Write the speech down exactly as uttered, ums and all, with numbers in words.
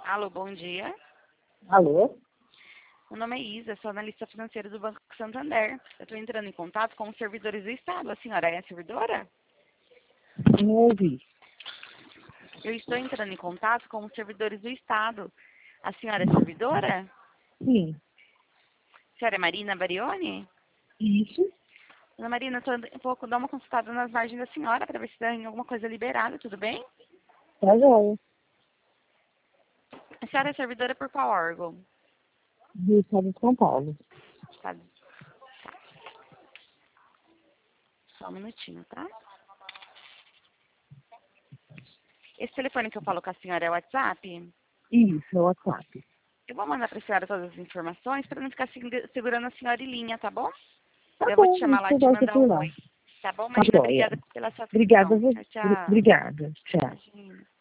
Alô, bom dia. Alô? Meu nome é Isa, sou analista financeira do Banco Santander. Eu estou entrando em contato com os servidores do Estado. A senhora é a servidora? Não ouvi. Eu estou entrando em contato com os servidores do Estado. A senhora é servidora? Sim. A senhora é Marina Barioni? Isso? Dona Marina, eu vou dar uma consultada nas margens da senhora para ver se tem alguma coisa liberada, tudo bem? Tá joia. A senhora é servidora por qual órgão? Do Estado de São Paulo. Tá. Só um minutinho, tá? Esse telefone que eu falo com a senhora é o WhatsApp? Isso, é o WhatsApp. Eu vou mandar para a senhora todas as informações para não ficar segu- segurando a senhora em linha, tá bom? Tá Eu vou te bom, chamar isso lá eu e te gosto mandar por um lá. oi. Tá bom, Tá Marina? joia. Obrigada pela sua Obrigada, atenção. vo- Tchau, tchau. obrigada. Tchau. Imagina.